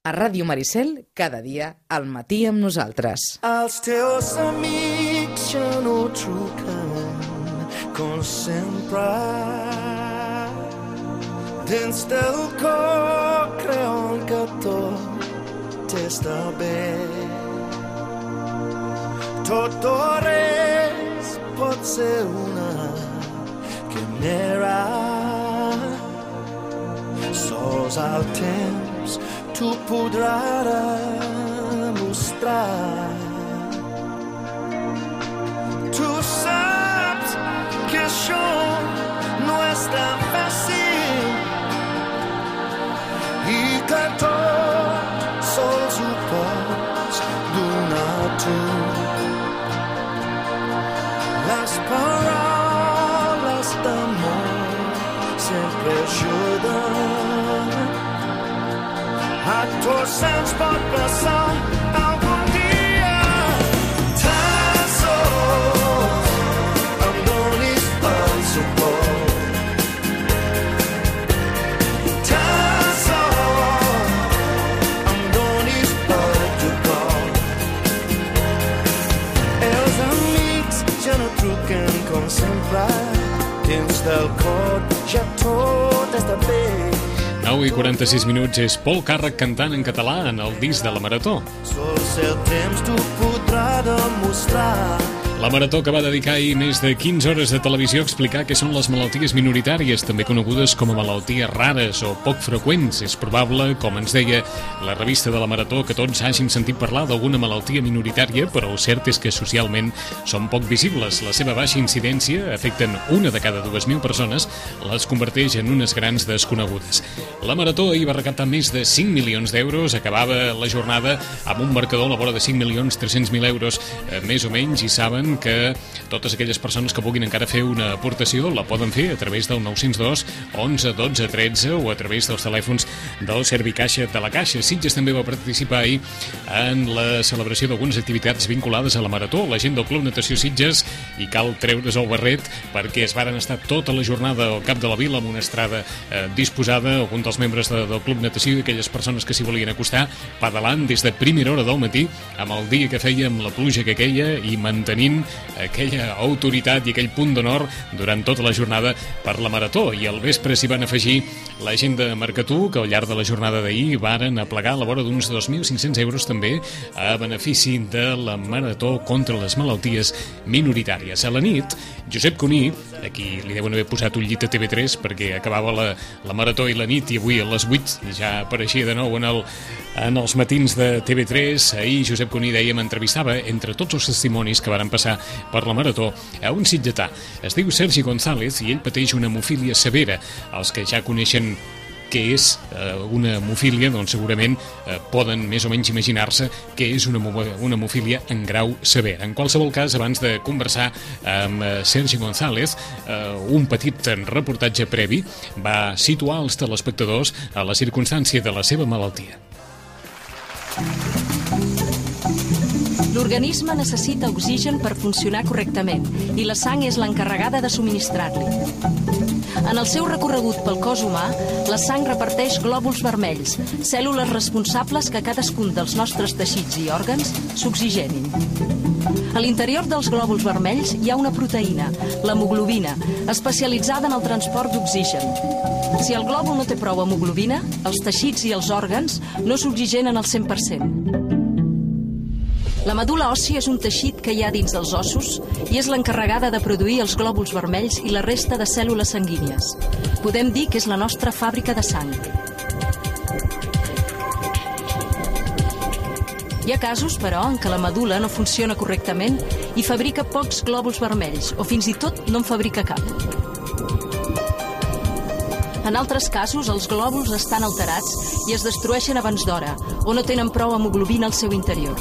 A Ràdio Maricel, cada dia, al matí amb nosaltres. Els teus amics ja no truquen com sempre. Dins del cor creuen que tot està bé. Tot o res pot ser una quimera. Sols el temps t'ho podrà demostrar. Tu saps que això no és tan fàcil i que tot sols ho pots donar tu. Les paraules d'amor sempre ajuden. A tots ens pot passar algun dia. Tan sols em donis el suport. Tan sols em donis el teu cor. Els amics ja no truquen com sempre. Dins del cor ja tot està bé. 9:46 és Pol Càrrec cantant en català en el disc de la Marató. Sols el temps t'ho podrà demostrar. La Marató, que va dedicar ahir més de 15 hores de televisió a explicar què són les malalties minoritàries, també conegudes com a malalties rares o poc freqüents. És probable, com ens deia la revista de la Marató, que tots hàgim sentit parlar d'alguna malaltia minoritària, però el cert és que socialment són poc visibles. La seva baixa incidència, afecten una de cada 2.000 persones, les converteix en unes grans desconegudes. La Marató ahir va recaptar més de 5 milions d'euros, acabava la jornada amb un marcador a la vora de 5.300.000 euros, més o menys, i saben que totes aquelles persones que puguin encara fer una aportació la poden fer a través del 902 11 12 13 o a través dels telèfons del Servicaixa de la Caixa. Sitges també va participar ahir en la celebració d'algunes activitats vinculades a la Marató. La gent del Club Natació Sitges, i cal treure's el barret perquè es varen estar tota la jornada al cap de la vila amb una estrada disposada. Alguns dels membres del Club Natació i aquelles persones que s'hi volien acostar pedalant des de primera hora del matí amb el dia que feia, amb la pluja que queia, i mantenint aquella autoritat i aquell punt d'honor durant tota la jornada per la Marató. I al vespre s'hi van afegir la gent de Mercatú, que al llarg de la jornada d'ahir varen aplegar a la vora d'uns 2.500 euros també a benefici de la Marató contra les malalties minoritàries. A la nit, Josep Cuní, a qui li deuen haver posat un llit a TV3 perquè acabava la Marató i la nit, i avui a les 8 ja apareixia de nou en els matins de TV3. Ahir Josep Cuní, dèiem, entrevistava, entre tots els testimonis que varen passar per la Marató, a un sitgetà. Es diu Sergi González i ell pateix una hemofília severa. Els que ja coneixen què és una hemofília, doncs segurament poden més o menys imaginar-se què és una hemofília en grau sever. En qualsevol cas, abans de conversar amb Sergi González, un petit reportatge previ va situar els telespectadors a la circumstància de la seva malaltia. L'organisme necessita oxigen per funcionar correctament i la sang és l'encarregada de subministrar-li. En el seu recorregut pel cos humà, la sang reparteix glòbuls vermells, cèl·lules responsables que cadascun dels nostres teixits i òrgans s'oxigenin. A l'interior dels glòbuls vermells hi ha una proteïna, l'hemoglobina, especialitzada en el transport d'oxigen. Si el glòbul no té prou hemoglobina, els teixits i els òrgans no s'oxigenen al 100%. La medul·la òssia és un teixit que hi ha dins dels ossos i és l'encarregada de produir els glòbuls vermells i la resta de cèl·lules sanguínies. Podem dir que és la nostra fàbrica de sang. Hi ha casos, però, en què la medul·la no funciona correctament i fabrica pocs glòbuls vermells, o fins i tot no en fabrica cap. En altres casos, els glòbuls estan alterats i es destrueixen abans d'hora, o no tenen prou hemoglobina al seu interior.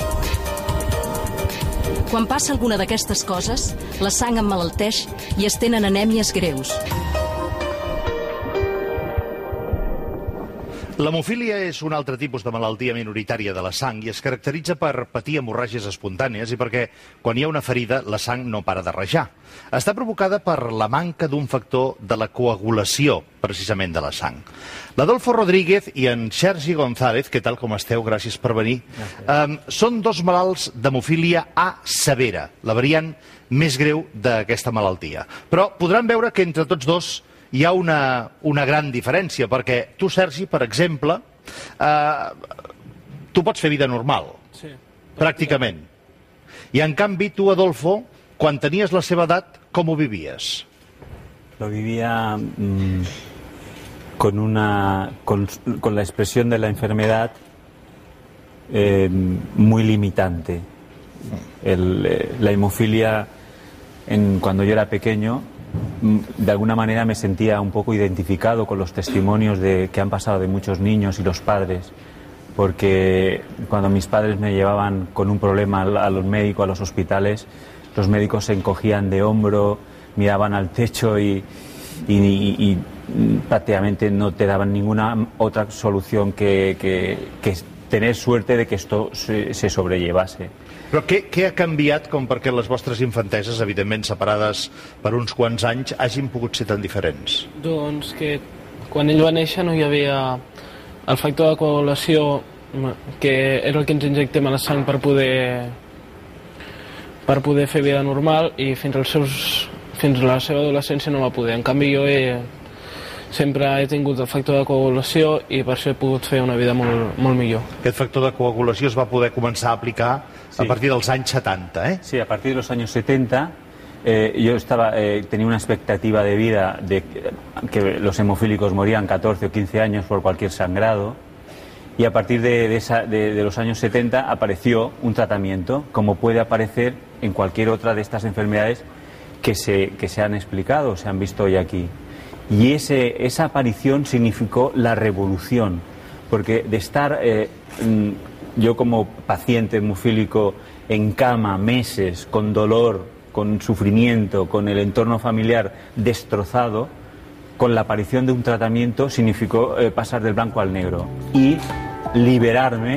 Quan passa alguna d'aquestes coses, la sang emmalalteix i es tenen anèmies greus. L'hemofília és un altre tipus de malaltia minoritària de la sang i es caracteritza per patir hemorràgies espontànies i perquè quan hi ha una ferida la sang no para de rajar. Està provocada per la manca d'un factor de la coagulació, precisament de la sang. L'Adolfo Rodríguez i en Sergi González, què tal com esteu? Gràcies per venir. Són dos malalts d'hemofília A severa, la variant més greu d'aquesta malaltia. Però podran veure que entre tots dos hi ha una gran diferència, perquè tu, Sergi, per exemple, tu pots fer vida normal, sí, pràcticament. I en canvi, tu, Adolfo, quan tenies la seva edat, com ho vivies? Lo vivía con la expresión de la enfermedad muy limitante. La hemofilia, cuando yo era pequeño, de alguna manera me sentía un poco identificado con los testimonios que han pasado de muchos niños y los padres, porque cuando mis padres me llevaban con un problema a los médicos, a los hospitales, los médicos se encogían de hombro, miraban al techo y prácticamente no te daban ninguna otra solución que tener suerte de que esto se sobrellevase. Però què ha canviat com perquè les vostres infanteses, evidentment separades per uns quants anys, hagin pogut ser tan diferents? Doncs que quan ell va néixer no hi havia el factor de coagulació, que era el que ens injectem a la sang per poder fer vida normal, i fins a la seva adolescència no va poder. En canvi jo sempre he tingut el factor de coagulació i per això he pogut fer una vida molt, molt millor. Aquest factor de coagulació es va poder començar a aplicar a partir dels anys 70, ¿eh? Sí, a partir de los años 70 yo tenía una expectativa de vida de que los hemofílicos morían 14 o 15 años por cualquier sangrado, y a partir de los años 70 apareció un tratamiento, como puede aparecer en cualquier otra de estas enfermedades que se han explicado, se han visto hoy aquí. Y esa aparición significó la revolución, porque de estar yo como paciente hemofílico en cama meses, con dolor, con sufrimiento, con el entorno familiar destrozado, con la aparición de un tratamiento significó pasar del blanco al negro y liberarme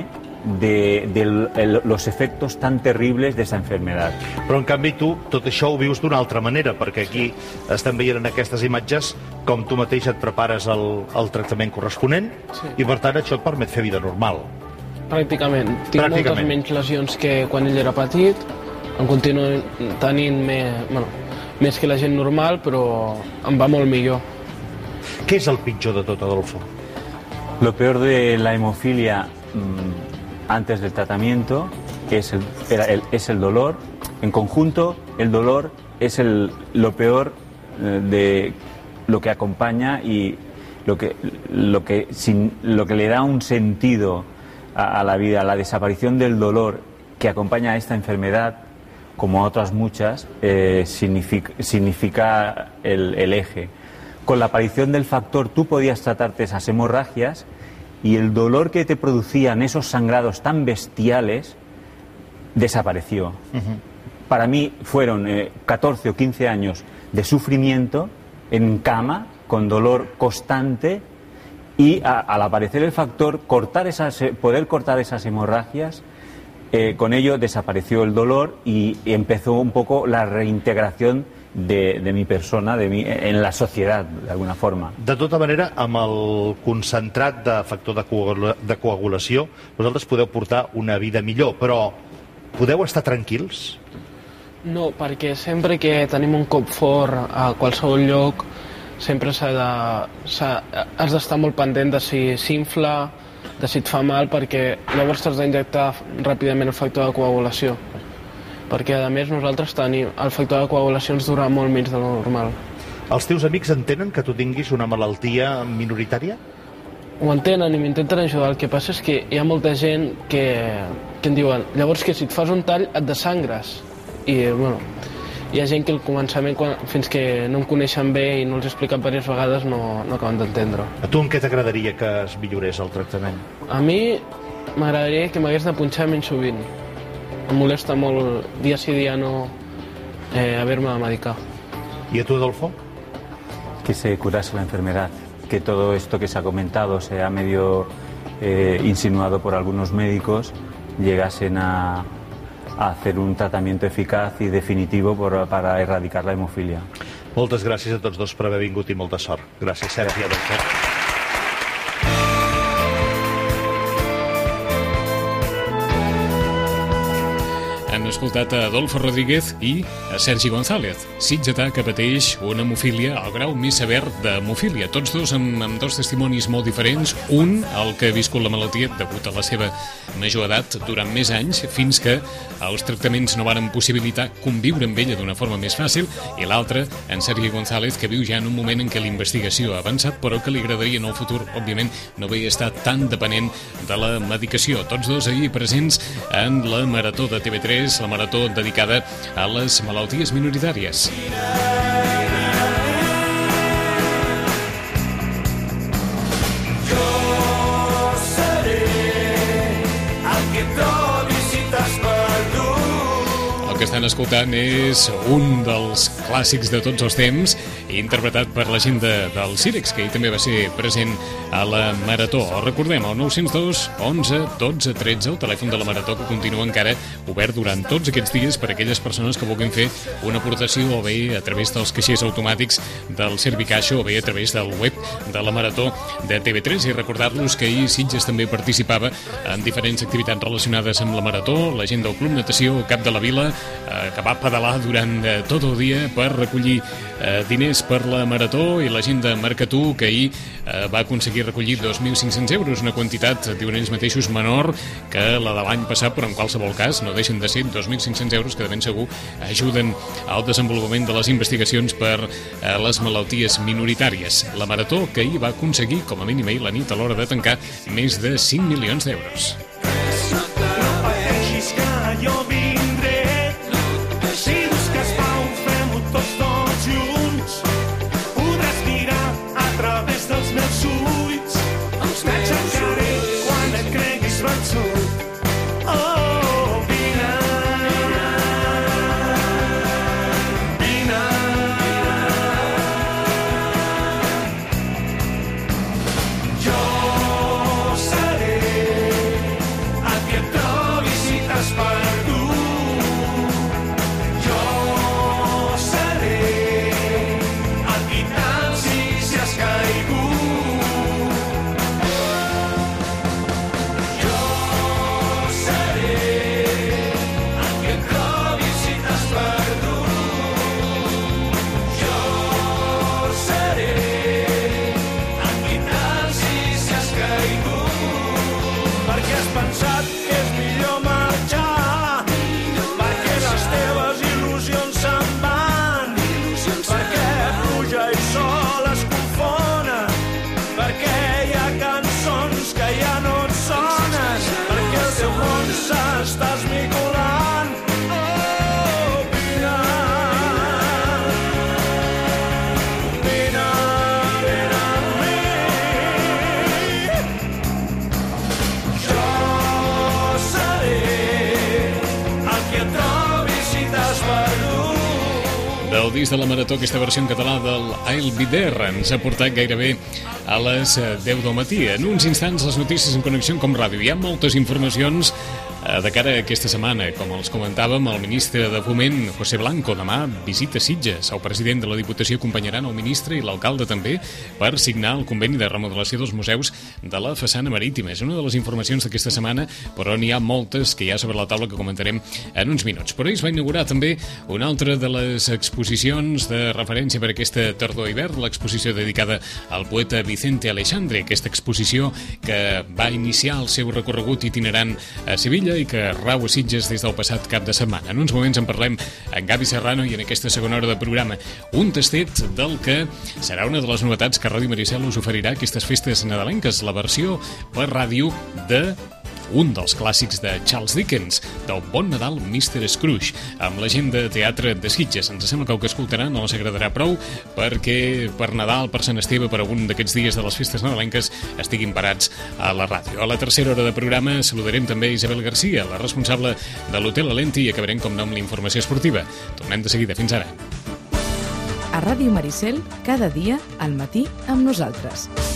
de los efectos tan terribles de esa enfermedad. Però en canvi tu tot això ho vius d'una altra manera, perquè aquí estem veient en aquestes imatges com tu mateix et prepares el tractament corresponent, sí, i per tant això et permet fer vida normal. Pràcticament. Tinc moltes menys lesions que quan ell era petit, em continuo tenint més que la gent normal, però em va molt millor. Què és el pitjor de tot, Adolfo? Lo peor de la hemofilia antes del tratamiento es el dolor. En conjunto, el dolor es lo peor de lo que acompaña y lo que le da un sentido a la vida. La desaparición del dolor que acompaña a esta enfermedad, como a otras muchas, significa el eje. Con la aparición del factor tú podías tratarte esas hemorragias y el dolor que te producían esos sangrados tan bestiales desapareció. Para mí fueron 14 o 15 años de sufrimiento en cama, con dolor constante, y al aparecer el factor, poder cortar esas hemorragias, con ello desapareció el dolor y empezó un poco la reintegración de mi persona, en la sociedad, de alguna forma. De tota manera, amb el concentrat de factor de coagulació, vosaltres podeu portar una vida millor, però podeu estar tranquils? No, perquè sempre que tenim un cop fort a qualsevol lloc, sempre has d'estar molt pendent de si s'infla, de si et fa mal, perquè llavors t'has d'injectar ràpidament el factor de coagulació. Perquè, a més, nosaltres tenim el factor de coagulació ens dura molt menys de lo normal. Els teus amics entenen que tu tinguis una malaltia minoritària? Ho entenen i m'intenten ajudar. El que passa és que hi ha molta gent que em diuen llavors que si et fas un tall et desangres. I, bueno, hi ha gent que al començament, fins que no em coneixen bé i no els he explicat diverses vegades, no acaben d'entendre. A tu en què t'agradaria que es millorés el tractament? A mi m'agradaria que m'hagués de punxar menys sovint. Em molesta molt dia sí dia no haver-me de medicar. ¿Y a tu, Adolfo? Que se curase la enfermedad, que todo esto que se ha comentado sea medio insinuado por algunos médicos, llegasen a hacer un tratamiento eficaz y definitivo para erradicar la hemofilia. Moltes gràcies a tots dos per haver vingut i molta sort. Gràcies, Sergi. Han escoltat a Adolfo Rodríguez i a Sergi González, sitgetà que pateix una hemofília al grau més sever d'hemofília. Tots dos amb dos testimonis molt diferents. Un, el que ha viscut la malaltia degut a la seva major edat durant més anys, fins que els tractaments no varen possibilitar conviure amb ella d'una forma més fàcil, i l'altre, en Sergi González, que viu ja en un moment en què la investigació ha avançat, però que li agradaria en el futur, òbviament, no haver estat tan dependent de la medicació. Tots dos ahir presents en la Marató de TV3, la marató dedicada a les malalties minoritàries. El que estan escoltant és un dels clàssics de tots els temps, interpretat per la gent del Cirex, que ahir també va ser present a la Marató. Recordem, el 902 11 12 13, el telèfon de la Marató, que continua encara obert durant tots aquests dies per a aquelles persones que vulguin fer una aportació, o bé a través dels caixers automàtics del Servicaixa, o bé a través del web de la Marató de TV3. I recordar-los que ahir Sitges també participava en diferents activitats relacionades amb la Marató. La gent del Club Natació Cap de la Vila, que va pedalar durant tot el dia per recollir diners per la Marató, i la gent de Mercatú, que ahir va aconseguir recollir 2.500 euros, una quantitat, diuen ells mateixos, menor que la de l'any passat, però en qualsevol cas no deixen de ser 2.500 euros que de ben segur ajuden al desenvolupament de les investigacions per les malalties minoritàries. La Marató, que ahir va aconseguir, com a mínim ahir la nit, a l'hora de tancar, més de 5 milions d'euros. Del disc de la Marató, aquesta versió en català del I'll Be There ens ha portat gairebé a les 10 del matí. En uns instants, les notícies en Connexió com Ràdio. Hi ha moltes informacions de cara a aquesta setmana. Com els comentàvem, el ministre de Foment, José Blanco, demà visita Sitges. El president de la Diputació acompanyaran el ministre i l'alcalde també per signar el conveni de remodelació dels museus de la façana marítima. És una de les informacions d'aquesta setmana, però n'hi ha moltes que hi ha sobre la taula que comentarem en uns minuts. Però ahir es va inaugurar també una altra de les exposicions de referència per aquesta tardor-hivern, l'exposició dedicada al poeta Vicente Aleixandre, aquesta exposició que va iniciar el seu recorregut itinerant a Sevilla i que rau a Sitges des del passat cap de setmana. En uns moments en parlem amb Gavi Serrano i en aquesta segona hora de programa un tastet del que serà una de les novetats que Ràdio Maricel us oferirà aquestes festes nadalenques, la versió per ràdio de un dels clàssics de Charles Dickens, del Bon Nadal, Mr. Scrooge, amb la gent de teatre de Sitges. Ens sembla que el que escoltaran no els agradarà prou perquè per Nadal, per Sant Esteve, per algun d'aquests dies de les festes nadalenques estiguin parats a la ràdio. A la tercera hora de programa saludarem també Isabel Garcia, la responsable de l'Hotel Alenti, i acabarem com no amb la informació esportiva. Tornem de seguida. Fins ara. A Ràdio Maricel, cada dia al matí amb nosaltres.